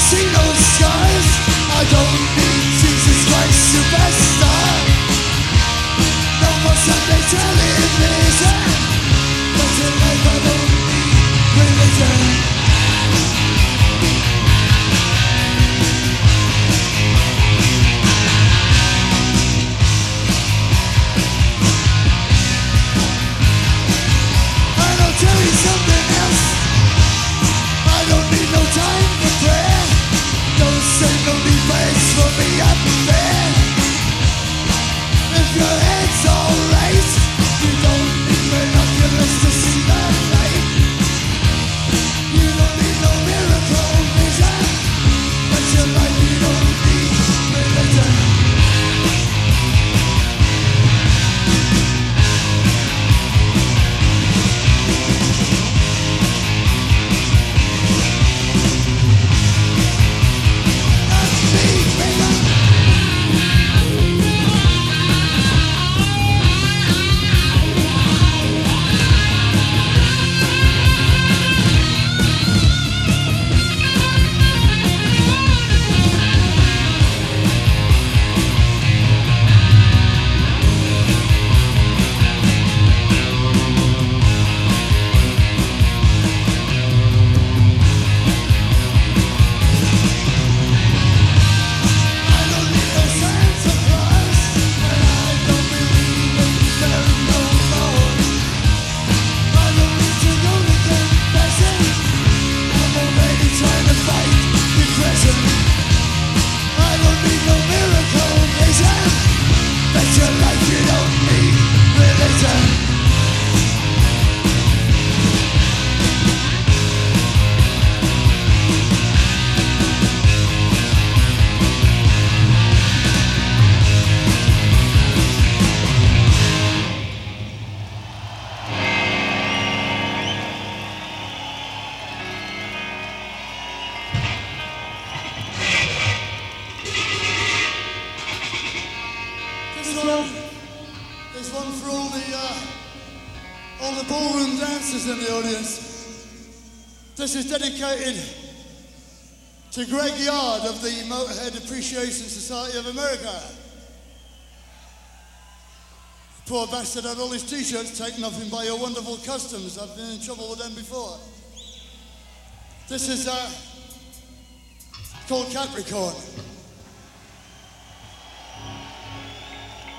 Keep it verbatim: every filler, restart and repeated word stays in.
see no scars. I don't need Jesus Christ superstar. No more Sunday television. But in life I don't need religion. Tell you something else. I don't need no time for prayer. Don't say no need place for me up there. If your head's alright, you don't need binoculars to see the light. You don't need no miracle vision, but your life you don't need religion. There's one for all the uh, all the ballroom dancers in the audience. This is dedicated to Greg Yard of the Motorhead Appreciation Society of America. Poor bastard had all his t-shirts taken off him by your wonderful customs. I've been in trouble with them before. This is uh, called Capricorn.